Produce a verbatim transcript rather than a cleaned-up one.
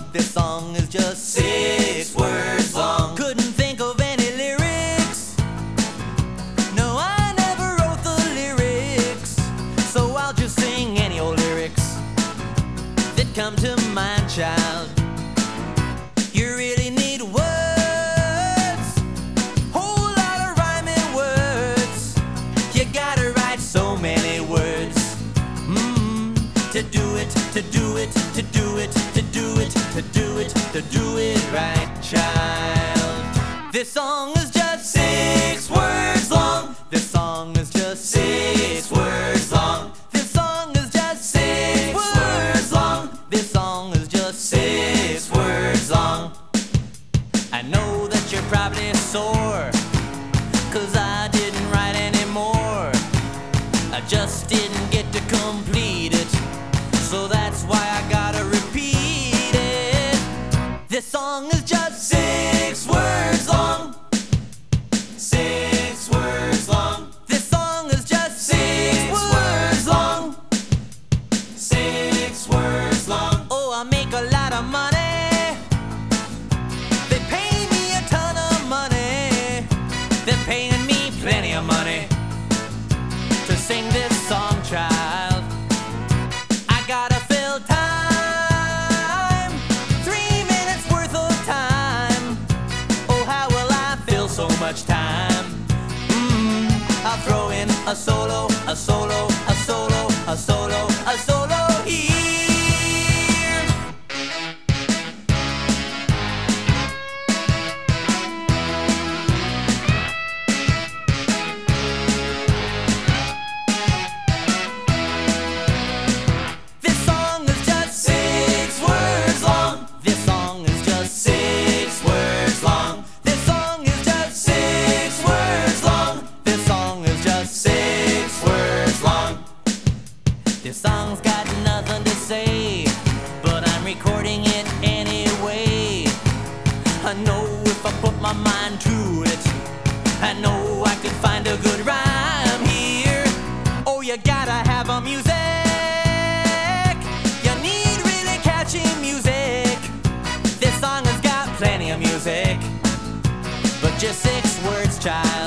This song is just six words long. Couldn't think of any lyrics. No, I never wrote the lyrics. So I'll just sing any old lyrics that come to mind, child. You really need words, whole lot of rhyming words. You gotta write so many words mm, to do it, to do it, to do it, to do it, to do it, to do it right, child. This song is just six words long. This song is just six words long. This song is just six words long. This song is just six words long. I know that you're probably sore, 'cause I didn't write any more. I just didn't get to complete it, so that's why I gotta repeat it. This song is just six words long. Six words long. This song is just six words long. Six words long. Oh, I make a lot of money. They pay me a ton of money. They're paying me plenty of money to sing this song, child. I gotta fill time, three minutes worth of time. Oh, how will I fill so much time? Mm, I'll throw in a solo, a solo, a solo, a solo, a solo here. This song is just six words long. This song is just six words long. This song is just six words long. This song is just six words long. This song's got nothing to say, but I'm recording it anyway. I know if I put my mind to it, I know I could find a good rhyme here. Oh, you gotta have a music. You need really catchy music. This song has got plenty of music, but just six words, child.